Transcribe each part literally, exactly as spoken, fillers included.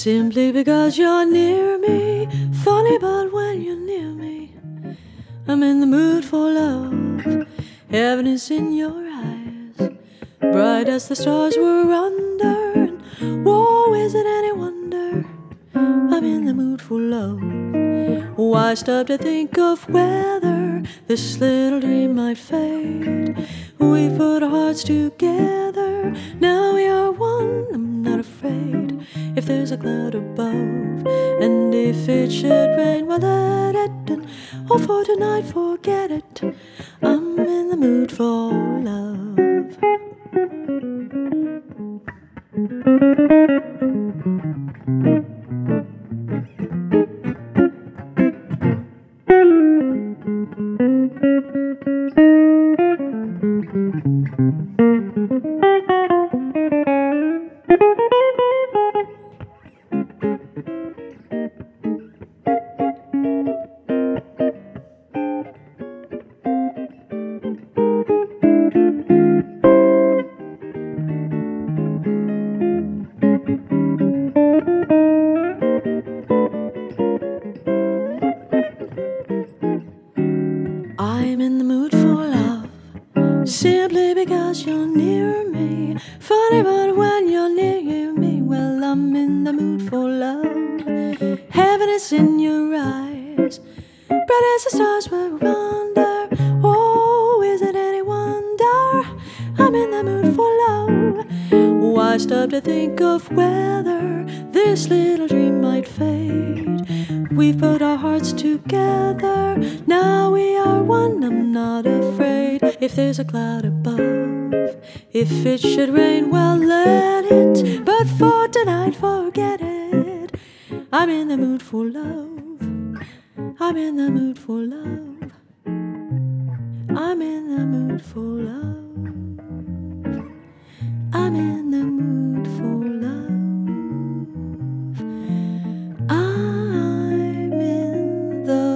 Simply because you're near me. Funny, but when you're near me, I'm in the mood for love. Heaven is in your eyes, bright as the stars were under. And whoa, is it any wonder I'm in the mood for love? Why stop to think of whether this little dream might fade? We put our hearts together, now we are one. I'm not afraid if there's a cloud above, and if it should rain, well, let it. And oh, for tonight, forget it. I'm in the mood for love. I'm in the mood for love, simply because you're near me. Funny, but when you're near me, well, I'm in the mood for love. Heaven is in your eyes, bright as the stars were under. Oh, is it any wonder I'm in the mood for love? Why stop to think of whether this little dream might fade? We've put our hearts together, now we are one. I'm not afraid if there's a cloud above. If it should rain, well, let it. But for tonight, forget it. I'm in the mood for love. I'm in the mood for love. I'm in the mood for love. I'm in the mood for love. I'm in the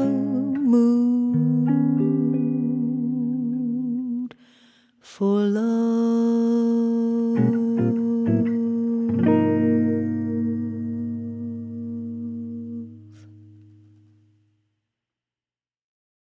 mood for love.